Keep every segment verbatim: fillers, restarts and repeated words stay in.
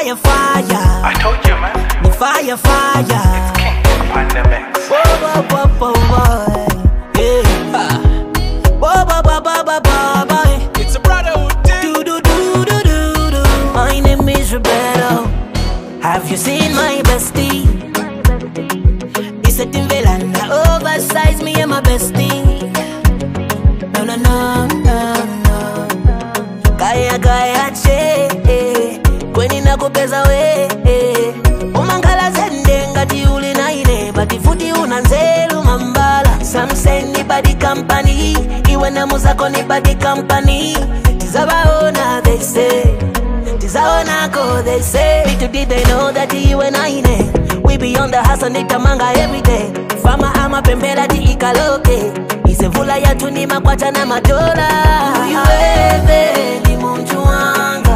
fire, fire. I told you, man. Me fire, fire. It's King Pandemics. Whoa, whoa, whoa, whoa, whoa. Yeah. Whoa, whoa, whoa, whoa, whoa, whoa, boy. It's a brotherhood thing. Do, do, do, do, do, do. My name is Roberto. Have you seen my bestie? It's a Timberland, oversize me and my bestie. No, no, no, no, no. Kaya, kaya, che. Kweni na kupeza we. Umangala zende ngati uli na ine. Bati futi unanzelu mambala. Some say ni body company. Iwe na muzako ni body company. Tizabaona, they say. Tizaona ko, they say. Little did they know that you and I ne. We be on the hustle nitamanga every day. Fama ama pembela di ikaloke. Isevula ya tuni makwata na madola. Uyuweve ni muntu wanga.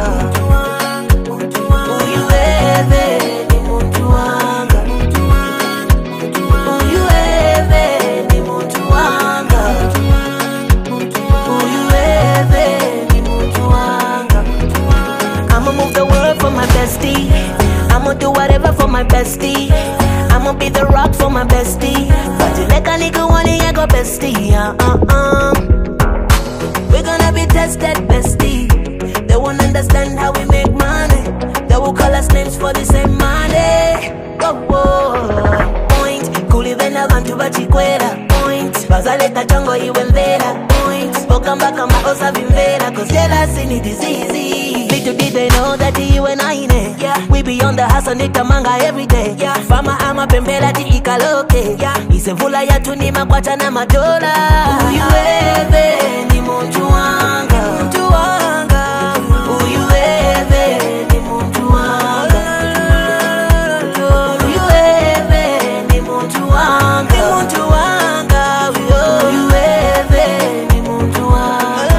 Uyuweve ni muntu wanga. Uyuweve ni muntu wanga. Uyuweve ni muntu wanga. I'ma move the world for my bestie. I'ma do whatever for my bestie. I'ma be the rock for my bestie. But you like a nigga wanna I go bestie. Uh uh uh. We're gonna be tested, bestie. They won't understand how we make money. They will call us names for the same money. Whoa, whoa. Point. Kulivena vantu vachikwera. Point. Bazaleta chango iwe mvera. Point. Okamba kama osa vimvera. Cause jealousy ni disease. Little did they know that you and I ne. Yeah. We be on the hustle nitamanga every day. Yeah. Fama ama pembela di ikaloke. Yeah. Isevula ya tuni makwata na madola. Uyuweve ni muntu wanga. Muntu wanga. Uyuweve ni muntu wanga. Uyuweve ni muntu wanga. Ni muntu wanga. Uyuweve ni muntu wanga.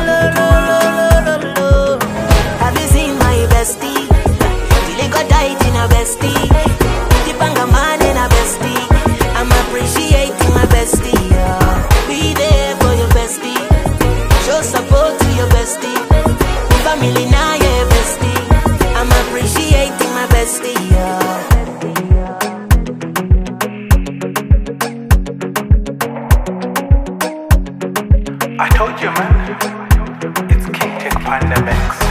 Have you seen my bestie? Tiliko tight in a bestie. Tipanga man in a bestie. I'm appreciating my bestie. Yeah. Be there for your bestie. Show support to your bestie. Family now your bestie. I'm appreciating my bestie. Yeah. I told you, man. It's King Pandemics.